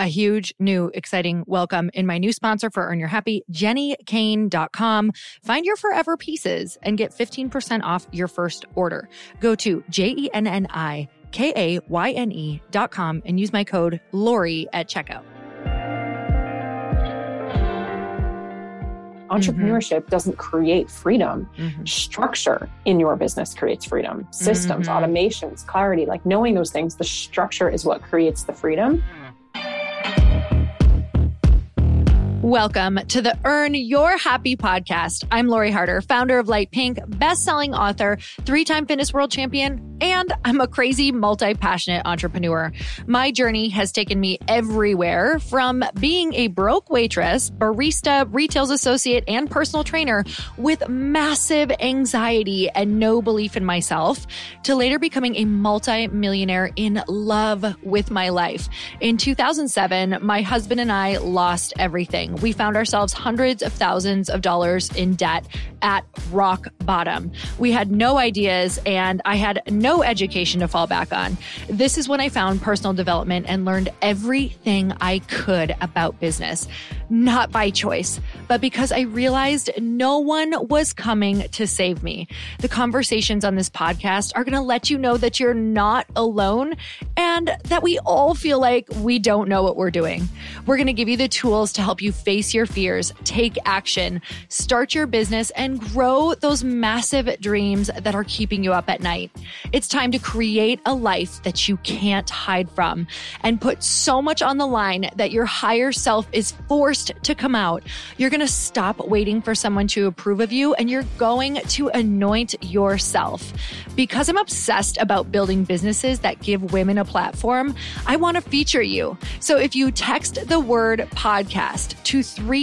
a huge, new, exciting welcome in my new sponsor for Earn Your Happy, JennyKaine.com. Find your forever pieces and get 15% off your first order. Go to JennyKaine.com and use my code Lori at checkout. Entrepreneurship doesn't create freedom. Structure in your business creates freedom. Systems, automations, clarity, like knowing those things, the structure is what creates the freedom. Welcome to the Earn Your Happy podcast. I'm Lori Harder, founder of Light Pink, best-selling author, 3-time fitness world champion, and I'm a crazy, multi-passionate entrepreneur. My journey has taken me everywhere, from being a broke waitress, barista, retail associate, and personal trainer with massive anxiety and no belief in myself, to later becoming a multi-millionaire in love with my life. In 2007, my husband and I lost everything. We found ourselves hundreds of thousands of dollars in debt at rock bottom. We had no ideas and I had no education to fall back on. This is when I found personal development and learned everything I could about business, not by choice, but because I realized no one was coming to save me. The conversations on this podcast are going to let you know that you're not alone and that we all feel like we don't know what we're doing. We're going to give you the tools to help you face your fears, take action, start your business, and grow those massive dreams that are keeping you up at night. It's time to create a life that you can't hide from and put so much on the line that your higher self is forced to come out. You're going to stop waiting for someone to approve of you and you're going to anoint yourself. Because I'm obsessed about building businesses that give women a platform, I want to feature you. So if you text the word podcast to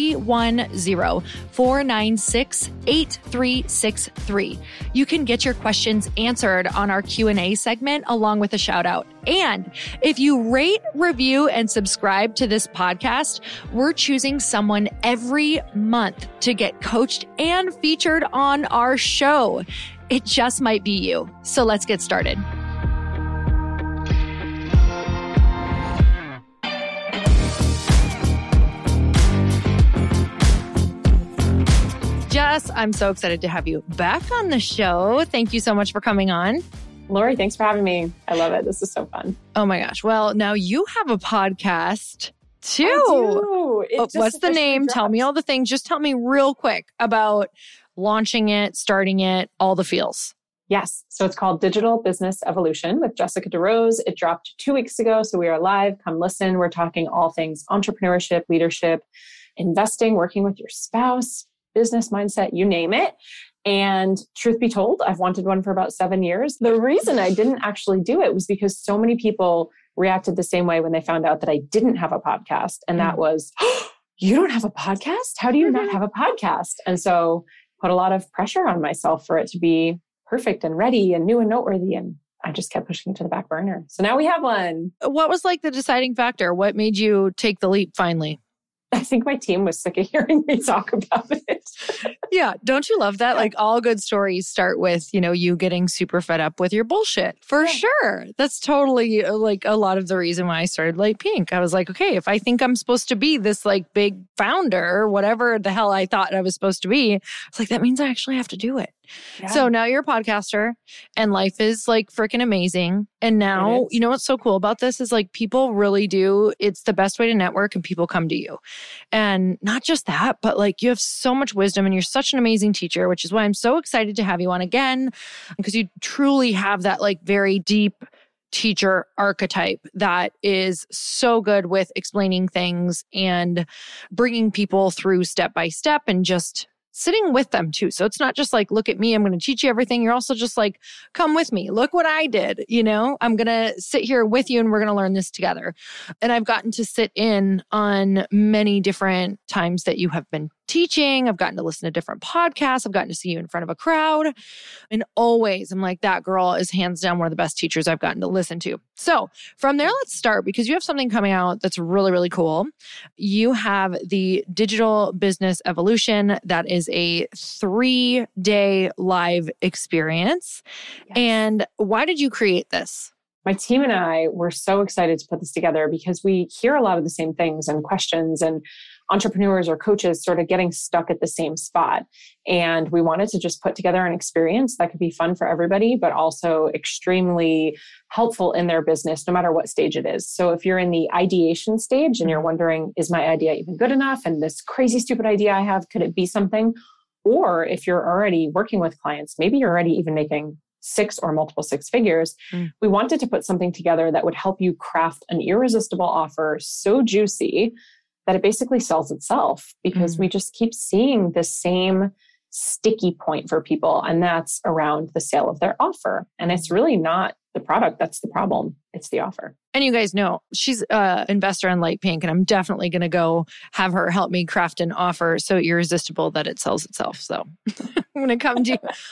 310-496-8363, you can get your questions answered on our Q&A segment along with a shout out. And if you rate, review, and subscribe to this podcast, we're choosing someone every month to get coached and featured on our show. It just might be you. So let's get started. Jess, I'm so excited to have you back on the show. Thank you so much for coming on. Lori, thanks for having me. I love it. This is so fun. Oh my gosh. Well, now you have a podcast too. I do. What's the name? Tell me all the things. Just tell me real quick about launching it, starting it, all the feels. Yes. So it's called Digital Business Evolution with Jessica DeRose. It dropped 2 weeks ago. So we are live. Come listen. We're talking all things entrepreneurship, leadership, investing, working with your spouse, business mindset, you name it. And truth be told, I've wanted one for about 7 years. The reason I didn't actually do it was because so many people reacted the same way when they found out that I didn't have a podcast. And that was, oh, you don't have a podcast? How do you not have a podcast? And so put a lot of pressure on myself for it to be perfect and ready and new and noteworthy. And I just kept pushing it to the back burner. So now we have one. What was like the deciding factor? What made you take the leap finally? I think my team was sick of hearing me talk about it. Yeah. Don't you love that? Like all good stories start with, you getting super fed up with your bullshit. For sure. That's totally like a lot of the reason why I started Light Pink. I was like, okay, if I think I'm supposed to be this like big founder, whatever the hell I thought I was supposed to be, it's like, that means I actually have to do it. Yeah. So now you're a podcaster and life is like freaking amazing. And now, you know what's so cool about this is like people really do. It's the best way to network and people come to you. And not just that, but like you have so much wisdom and you're such an amazing teacher, which is why I'm so excited to have you on again, because you truly have that like very deep teacher archetype that is so good with explaining things and bringing people through step by step and just sitting with them too. So it's not just like, look at me, I'm going to teach you everything. You're also just like, come with me. Look what I did. I'm going to sit here with you and we're going to learn this together. And I've gotten to sit in on many different times that you have been teaching. I've gotten to listen to different podcasts. I've gotten to see you in front of a crowd. And always I'm like, that girl is hands down one of the best teachers I've gotten to listen to. So from there, let's start because you have something coming out that's really, really cool. You have the Digital Business Evolution. That is a 3-day live experience. Yes. And why did you create this? my team and I were so excited to put this together because we hear a lot of the same things and questions, and entrepreneurs or coaches sort of getting stuck at the same spot. And we wanted to just put together an experience that could be fun for everybody, but also extremely helpful in their business, no matter what stage it is. So if you're in the ideation stage and you're wondering, is my idea even good enough? And this crazy, stupid idea I have, could it be something? Or if you're already working with clients, maybe you're already even making 6 or multiple 6 figures, we wanted to put something together that would help you craft an irresistible offer so juicy that it basically sells itself, because we just keep seeing the same sticky point for people, and that's around the sale of their offer. And it's really not the product that's the problem. It's the offer. And you guys know she's an investor in Light Pink, and I'm definitely going to go have her help me craft an offer so irresistible that it sells itself. So I'm going to come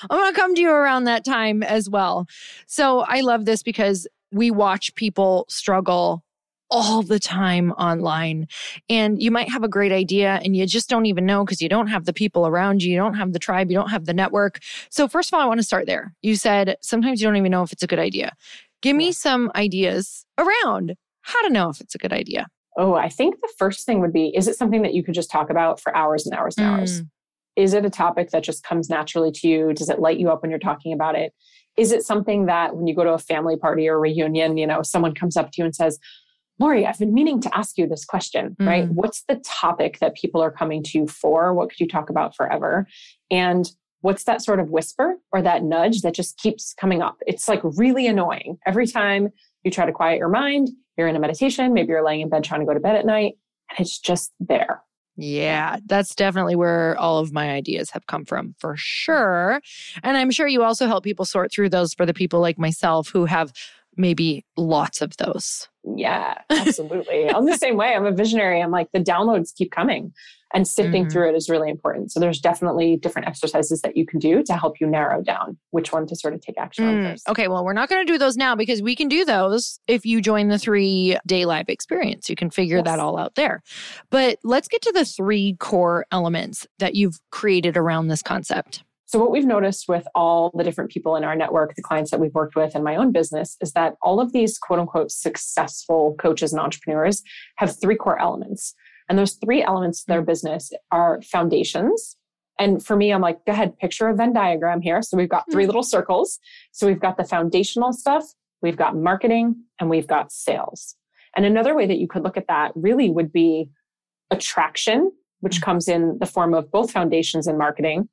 to you around that time as well. So I love this because we watch people struggle all the time online. And you might have a great idea and you just don't even know because you don't have the people around you. You don't have the tribe. You don't have the network. So first of all, I want to start there. You said sometimes you don't even know if it's a good idea. Give me some ideas around how to know if it's a good idea. Oh, I think the first thing would be, is it something that you could just talk about for hours and hours and hours? Is it a topic that just comes naturally to you? Does it light you up when you're talking about it? Is it something that when you go to a family party or reunion, someone comes up to you and says, Lori, I've been meaning to ask you this question, right? What's the topic that people are coming to you for? What could you talk about forever? And what's that sort of whisper or that nudge that just keeps coming up? It's like really annoying. Every time you try to quiet your mind, you're in a meditation, maybe you're laying in bed trying to go to bed at night, and it's just there. Yeah, that's definitely where all of my ideas have come from, for sure. And I'm sure you also help people sort through those for the people like myself who have maybe lots of those. Yeah, absolutely. I'm the same way. I'm a visionary. I'm like, the downloads keep coming, and sifting through it is really important. So there's definitely different exercises that you can do to help you narrow down which one to sort of take action on first. Okay, well, we're not going to do those now because we can do those if you join the 3-day live experience. You can figure that all out there. But let's get to the 3 core elements that you've created around this concept. So what we've noticed with all the different people in our network, the clients that we've worked with in my own business, is that all of these quote unquote successful coaches and entrepreneurs have 3 core elements. And those 3 elements of their business are foundations. And for me, I'm like, go ahead, picture a Venn diagram here. So we've got 3 little circles. So we've got the foundational stuff, we've got marketing, and we've got sales. And another way that you could look at that really would be attraction, which comes in the form of both foundations and marketing,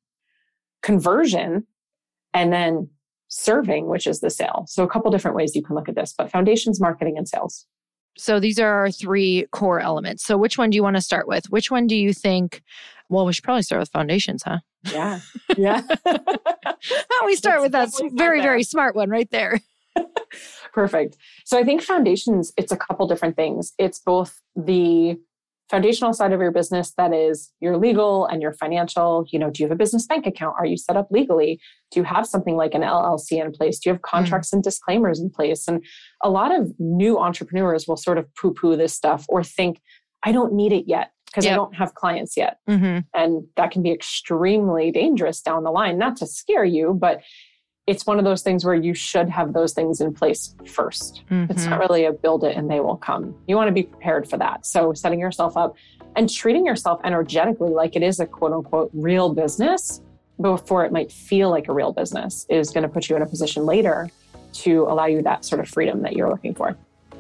conversion, and then serving, which is the sale. So a couple different ways you can look at this, but foundations, marketing, and sales. So these are our 3 core elements. So which one do you want to start with? Which one do you think, well, we should probably start with foundations, huh? Yeah. Yeah. We start with that very, very smart one right there. Perfect. So I think foundations, it's a couple different things. It's both the foundational side of your business, that is your legal and your financial. Do you have a business bank account? Are you set up legally? Do you have something like an LLC in place? Do you have contracts and disclaimers in place? And a lot of new entrepreneurs will sort of poo-poo this stuff or think, I don't need it yet because I don't have clients yet. And that can be extremely dangerous down the line, not to scare you, but it's one of those things where you should have those things in place first. It's not really a build it and they will come. You want to be prepared for that. So setting yourself up and treating yourself energetically like it is a quote unquote real business before it might feel like a real business is going to put you in a position later to allow you that sort of freedom that you're looking for.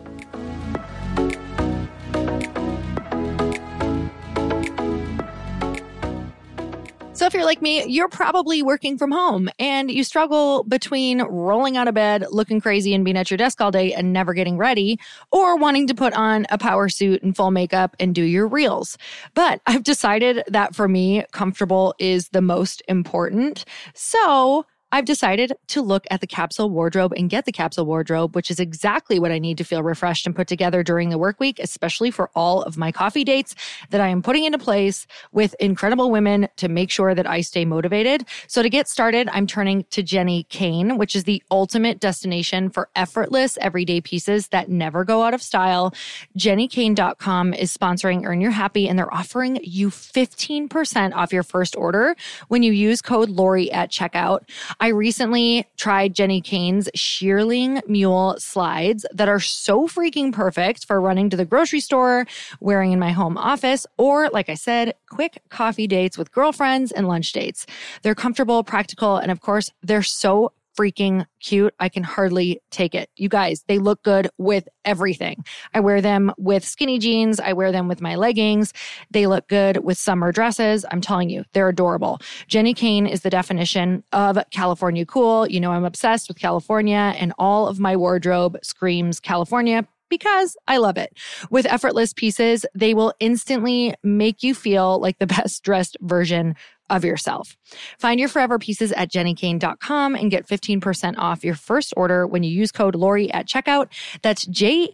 So if you're like me, you're probably working from home and you struggle between rolling out of bed, looking crazy and being at your desk all day and never getting ready, or wanting to put on a power suit and full makeup and do your reels. But I've decided that for me, comfortable is the most important. So I've decided to look at the capsule wardrobe and get the capsule wardrobe, which is exactly what I need to feel refreshed and put together during the work week, especially for all of my coffee dates that I am putting into place with incredible women to make sure that I stay motivated. So to get started, I'm turning to Jenni Kayne, which is the ultimate destination for effortless everyday pieces that never go out of style. JenniKayne.com is sponsoring Earn Your Happy, and they're offering you 15% off your first order when you use code Lori at checkout. I recently tried Jenni Kayne's Shearling Mule slides that are so freaking perfect for running to the grocery store, wearing in my home office, or like I said, quick coffee dates with girlfriends and lunch dates. They're comfortable, practical, and of course, they're so freaking cute. I can hardly take it. You guys, they look good with everything. I wear them with skinny jeans. I wear them with my leggings. They look good with summer dresses. I'm telling you, they're adorable. Jenni Kayne is the definition of California cool. You know, I'm obsessed with California, and all of my wardrobe screams California because I love it. With effortless pieces, they will instantly make you feel like the best dressed version of yourself. Find your forever pieces at jennikayne.com and get 15% off your first order when you use code Lori at checkout. That's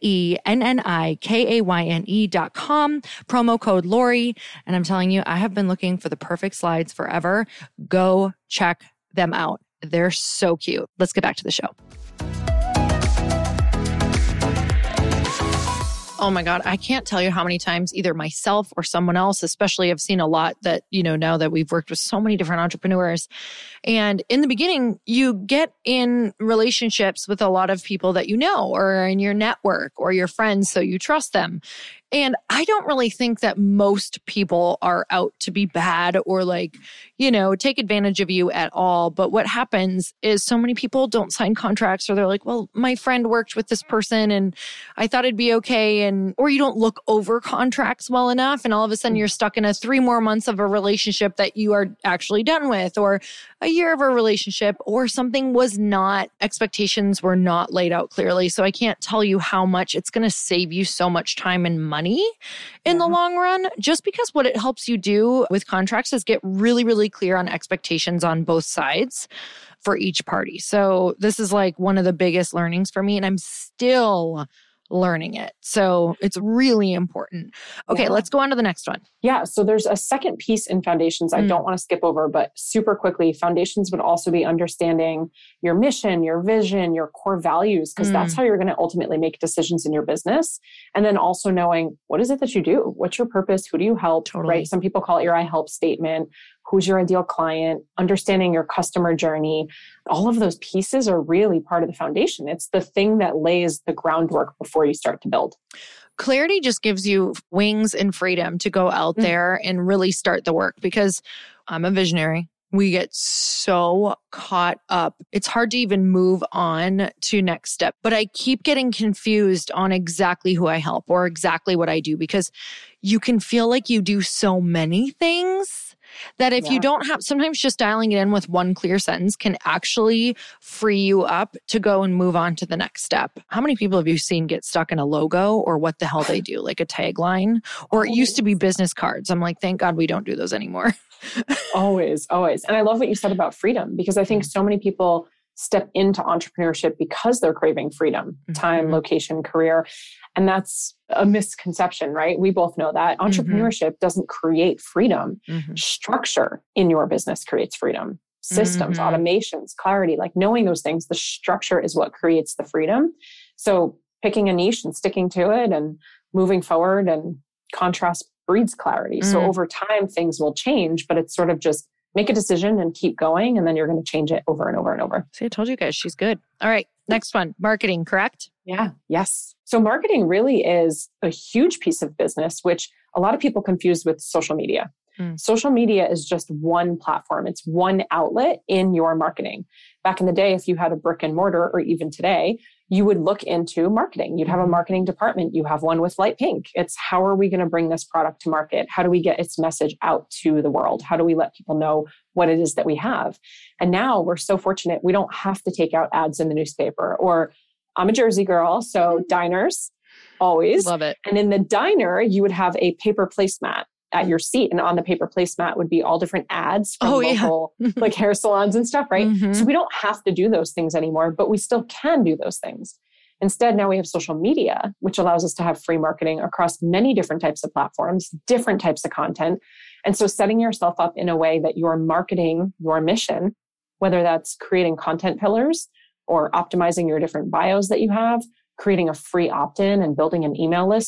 JENNIKAYNE.com, promo code Lori. And I'm telling you, I have been looking for the perfect slides forever. Go check them out. They're so cute. Let's get back to the show. Oh my God, I can't tell you how many times either myself or someone else, especially I've seen a lot that, you know, now that we've worked with so many different entrepreneurs. And in the beginning, you get in relationships with a lot of people that you know or in your network or your friends, so you trust them. And I don't really think that most people are out to be bad or like, you know, take advantage of you at all. But what happens is so many people don't sign contracts, or they're like, well, my friend worked with this person and I thought it'd be okay. Or you don't look over contracts well enough. And all of a sudden you're stuck in 3 more months of a relationship that you are actually done with, or a year of a relationship, or something was not, expectations were not laid out clearly. So I can't tell you how much it's going to save you so much time and money in the long run, just because what it helps you do with contracts is get really, really clear on expectations on both sides for each party. So this is like one of the biggest learnings for me, and I'm still learning it. So it's really important. Okay, let's go on to the next one. Yeah. So there's a second piece in foundations I don't want to skip over, but super quickly, foundations would also be understanding your mission, your vision, your core values, because that's how you're going to ultimately make decisions in your business. And then also knowing, what is it that you do? What's your purpose? Who do you help? Totally. Right? Some people call it your I help statement. Who's your ideal client? Understanding your customer journey. All of those pieces are really part of the foundation. It's the thing that lays the groundwork before you start to build. Clarity just gives you wings and freedom to go out there and really start the work, because I'm a visionary. We get so caught up. It's hard to even move on to next step. But I keep getting confused on exactly who I help or exactly what I do, because you can feel like you do so many things that if you don't have, sometimes just dialing it in with one clear sentence can actually free you up to go and move on to the next step. How many people have you seen get stuck in a logo or what the hell they do, like a tagline? Or it used to be business cards. I'm like, thank God we don't do those anymore. Always. And I love what you said about freedom, because I think so many people step into entrepreneurship because they're craving freedom, time, location, career. And that's a misconception, right? We both know that entrepreneurship doesn't create freedom. Structure in your business creates freedom. Systems, automations, clarity, like knowing those things, the structure is what creates the freedom. So picking a niche and sticking to it and moving forward, and contrast breeds clarity. So over time, things will change, but it's sort of just make a decision and keep going. And then you're going to change it over and over and over. See, I told you guys, she's good. All right. Next one, marketing, correct? Yeah. Yes. So marketing really is a huge piece of business, which a lot of people confuse with social media. Social media is just one platform. It's one outlet in your marketing. Back in the day, if you had a brick and mortar, or even today, you would look into marketing. You'd have a marketing department. You have one with Light Pink. It's how are we going to bring this product to market? How do we get its message out to the world? How do we let people know what it is that we have? And now we're so fortunate. We don't have to take out ads in the newspaper. Or I'm a Jersey girl, so diners, always. Love it. And in the diner, you would have a paper placemat at your seat. And on the paper placemat would be all different ads from local like hair salons and stuff, right? So we don't have to do those things anymore, but we still can do those things. Instead, now we have social media, which allows us to have free marketing across many different types of platforms, different types of content. And so setting yourself up in a way that you're marketing your mission, whether that's creating content pillars or optimizing your different bios that you have, creating a free opt-in and building an email list,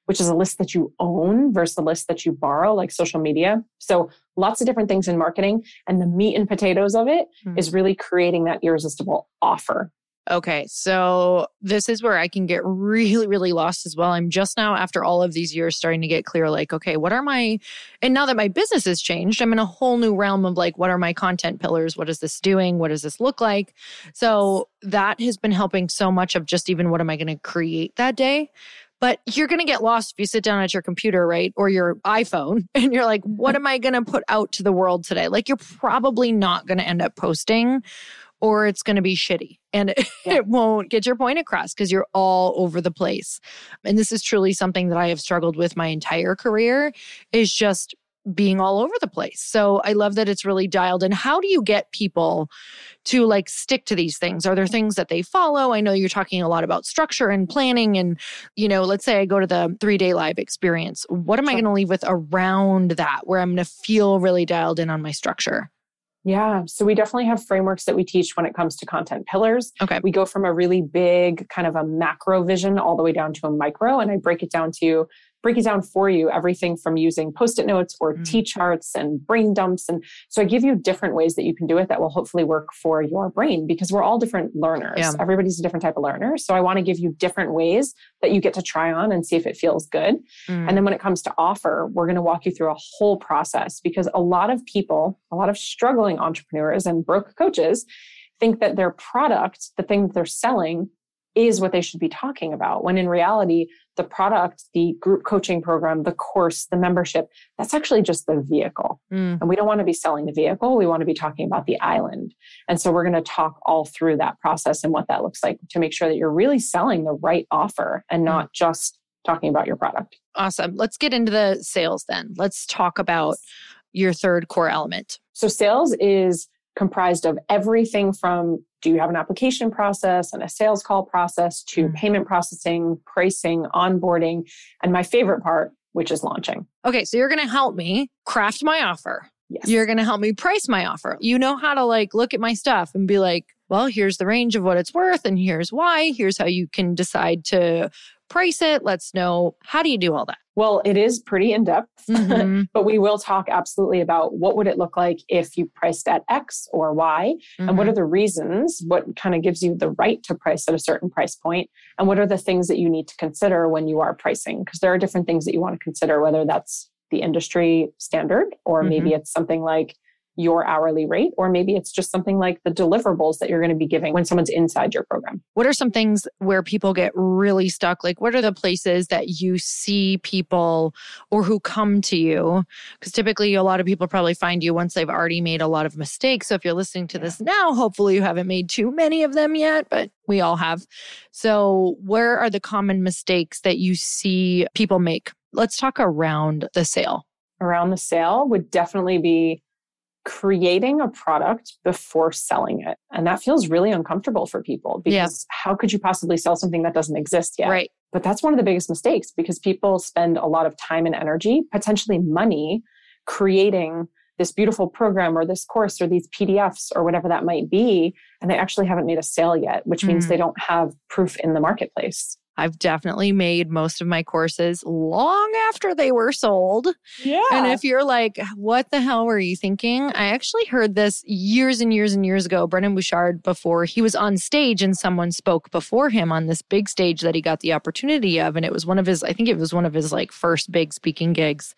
which is a list that you own versus a list that you borrow, like social media. So lots of different things in marketing. And the meat and potatoes of it is really creating that irresistible offer. Okay, so this is where I can get really, really lost as well. I'm just now, after all of these years, starting to get clear, like, okay, and now that my business has changed, I'm in a whole new realm of like, what are my content pillars? What is this doing? What does this look like? So that has been helping so much of just even what am I going to create that day? But you're going to get lost if you sit down at your computer, right? Or your iPhone and you're like, what am I going to put out to the world today? Like, you're probably not going to end up posting, or it's going to be shitty and it won't get your point across because you're all over the place. And this is truly something that I have struggled with my entire career, is just being all over the place. So I love that it's really dialed in. How do you get people to like stick to these things? Are there things that they follow? I know you're talking a lot about structure and planning and, let's say I go to the 3-day live experience. What am I going to leave with around that where I'm going to feel really dialed in on my structure? Yeah. So we definitely have frameworks that we teach when it comes to content pillars. Okay. We go from a really big kind of a macro vision all the way down to a micro. And I break it down for you, everything from using Post-it notes or T-charts and brain dumps. And so I give you different ways that you can do it that will hopefully work for your brain, because we're all different learners. Yeah. Everybody's a different type of learner. So I want to give you different ways that you get to try on and see if it feels good. And then when it comes to offer, we're going to walk you through a whole process, because a lot of people, a lot of struggling entrepreneurs and broke coaches think that their product, the thing that they're selling, is what they should be talking about. When in reality, the product, the group coaching program, the course, the membership, that's actually just the vehicle. And we don't want to be selling the vehicle. We want to be talking about the island. And so we're going to talk all through that process and what that looks like to make sure that you're really selling the right offer and not just talking about your product. Awesome. Let's get into the sales then. Let's talk about your third core element. So sales is comprised of everything from, do you have an application process and a sales call process, to payment processing, pricing, onboarding, and my favorite part, which is launching. Okay, so you're going to help me craft my offer. Yes. You're going to help me price my offer. You know how to like look at my stuff and be like, well, here's the range of what it's worth and here's why. Here's how you can decide to price it. Let's know, how do you do all that? Well, it is pretty in-depth, but we will talk absolutely about what would it look like if you priced at X or Y, and what are the reasons, what kind of gives you the right to price at a certain price point, and what are the things that you need to consider when you are pricing, because there are different things that you want to consider, whether that's the industry standard, or maybe it's something like your hourly rate, or maybe it's just something like the deliverables that you're going to be giving when someone's inside your program. What are some things where people get really stuck? Like, what are the places that you see people or who come to you? Because typically a lot of people probably find you once they've already made a lot of mistakes. So if you're listening to this now, hopefully you haven't made too many of them yet, but we all have. So where are the common mistakes that you see people make? Let's talk around the sale. Around the sale would definitely be creating a product before selling it. And that feels really uncomfortable for people, because how could you possibly sell something that doesn't exist yet? Right. But that's one of the biggest mistakes, because people spend a lot of time and energy, potentially money, creating this beautiful program or this course or these PDFs or whatever that might be. And they actually haven't made a sale yet, which means they don't have proof in the marketplace. I've definitely made most of my courses long after they were sold. Yeah. And if you're like, what the hell were you thinking? I actually heard this years and years and years ago. Brendon Burchard, before he was on stage and someone spoke before him on this big stage that he got the opportunity of. And it was one of his, I think it was one of his like first big speaking gigs.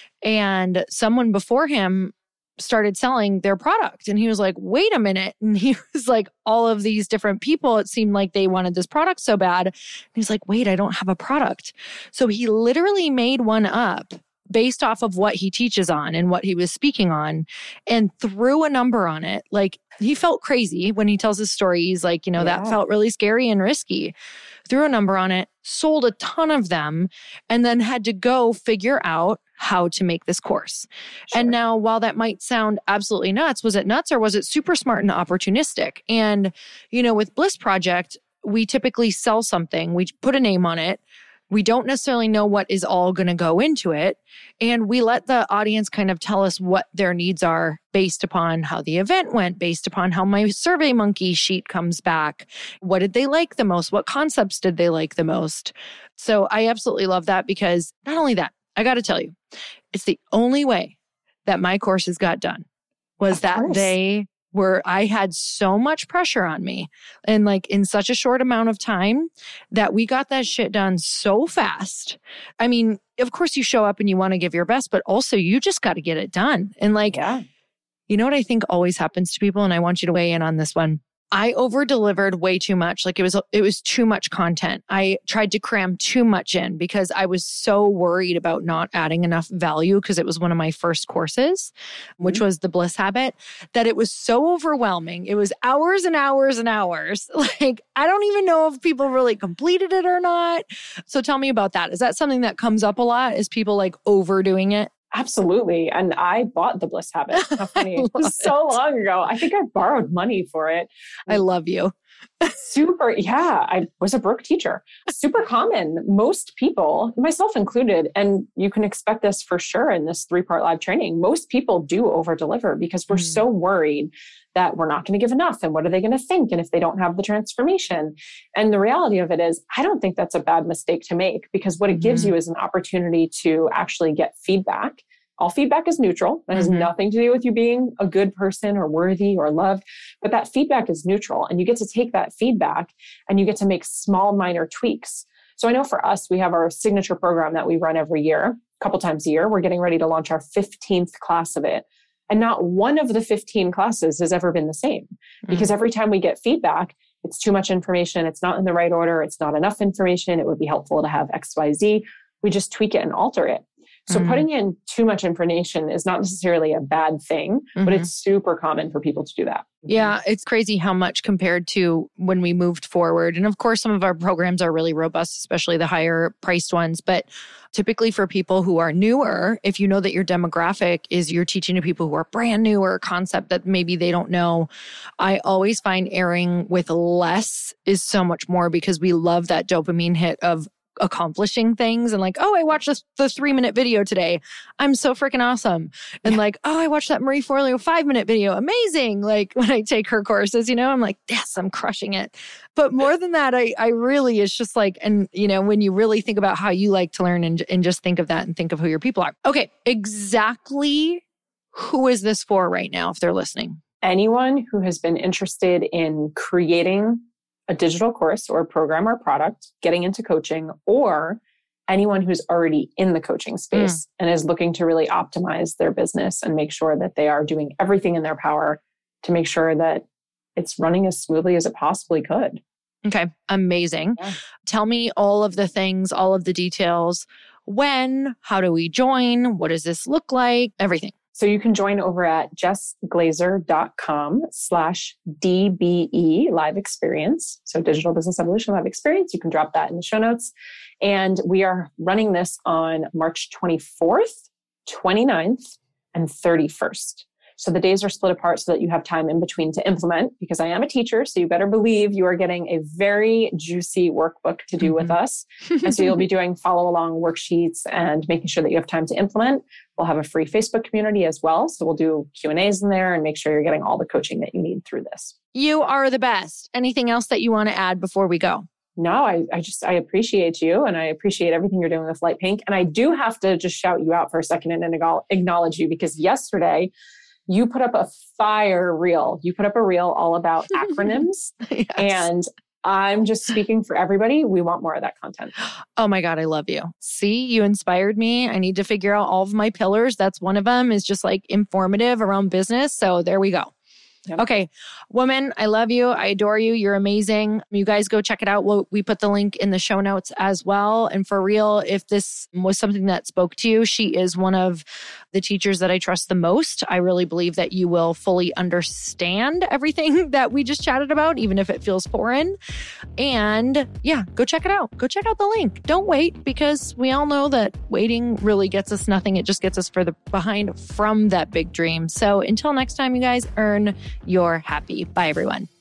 And someone before him started selling their product. And he was like, wait a minute. And he was like, all of these different people, it seemed like they wanted this product so bad. And he's like, wait, I don't have a product. So he literally made one up based off of what he teaches on and what he was speaking on, and threw a number on it. Like, he felt crazy when he tells his story. He's like, that felt really scary and risky. Threw a number on it, sold a ton of them, and then had to go figure out how to make this course. Sure. And now, while that might sound absolutely nuts, was it nuts or was it super smart and opportunistic? And, with Bliss Project, we typically sell something, we put a name on it, We don't necessarily know what is all going to go into it. And we let the audience kind of tell us what their needs are based upon how the event went, based upon how my SurveyMonkey sheet comes back. What did they like the most? What concepts did they like the most? So I absolutely love that, because not only that, I got to tell you, it's the only way that my courses got done was that I had so much pressure on me and like in such a short amount of time that we got that shit done so fast. I mean, of course you show up and you want to give your best, but also you just got to get it done. And like, you know what I think always happens to people? And I want you to weigh in on this one. I over-delivered way too much. Like it was too much content. I tried to cram too much in because I was so worried about not adding enough value, because it was one of my first courses, which was the Bliss Habit, that it was so overwhelming. It was hours and hours and hours. Like, I don't even know if people really completed it or not. So tell me about that. Is that something that comes up a lot? Is people like overdoing it? Absolutely. And I bought the Bliss Habit. How funny. So long ago. I think I borrowed money for it. I love you. I was a broke teacher. Super common. Most people, myself included, and you can expect this for sure in this 3-part live training, most people do over deliver because we're so worried that we're not going to give enough. And what are they going to think? And if they don't have the transformation? And the reality of it is, I don't think that's a bad mistake to make, because what it gives you is an opportunity to actually get feedback. All feedback is neutral. That has nothing to do with you being a good person or worthy or loved, but that feedback is neutral. And you get to take that feedback and you get to make small, minor tweaks. So I know for us, we have our signature program that we run every year, a couple times a year. We're getting ready to launch our 15th class of it. And not one of the 15 classes has ever been the same, because every time we get feedback, it's too much information. It's not in the right order. It's not enough information. It would be helpful to have X, Y, Z. We just tweak it and alter it. So putting in too much information is not necessarily a bad thing, but it's super common for people to do that. Yeah, it's crazy how much compared to when we moved forward. And of course, some of our programs are really robust, especially the higher priced ones. But typically for people who are newer, if you know that your demographic is you're teaching to people who are brand new or a concept that maybe they don't know, I always find airing with less is so much more, because we love that dopamine hit of accomplishing things and like, oh, I watched the 3-minute video today. I'm so freaking awesome. And like, oh, I watched that Marie Forleo 5-minute video. Amazing. Like when I take her courses, I'm like, yes, I'm crushing it. But more than that, I really, it's just like, and when you really think about how you like to learn and just think of that and think of who your people are. Okay. Exactly who is this for right now if they're listening? Anyone who has been interested in creating a digital course or program or product, getting into coaching, or anyone who's already in the coaching space and is looking to really optimize their business and make sure that they are doing everything in their power to make sure that it's running as smoothly as it possibly could. Okay, amazing. Yeah. Tell me all of the things, all of the details. When, how do we join? What does this look like? Everything. So you can join over at jessglazer.com/DBE live experience. So Digital Business Evolution Live Experience. You can drop that in the show notes. And we are running this on March 24th, 29th, and 31st. So the days are split apart so that you have time in between to implement, because I am a teacher. So you better believe you are getting a very juicy workbook to do with us. And so you'll be doing follow along worksheets and making sure that you have time to implement. We'll have a free Facebook community as well. So we'll do Q&As in there and make sure you're getting all the coaching that you need through this. You are the best. Anything else that you want to add before we go? No, I appreciate you, and I appreciate everything you're doing with Light Pink. And I do have to just shout you out for a second and acknowledge you, because yesterday you put up a fire reel. You put up a reel all about acronyms. Yes. And I'm just speaking for everybody. We want more of that content. Oh my God, I love you. See, you inspired me. I need to figure out all of my pillars. That's one of them, is just like informative around business. So there we go. Yep. Okay. Woman, I love you. I adore you. You're amazing. You guys go check it out. We put the link in the show notes as well. And for real, if this was something that spoke to you, she is one of the teachers that I trust the most. I really believe that you will fully understand everything that we just chatted about, even if it feels foreign. And yeah, go check it out. Go check out the link. Don't wait, because we all know that waiting really gets us nothing. It just gets us further behind from that big dream. So until next time, you guys, earn your happy. Bye, everyone.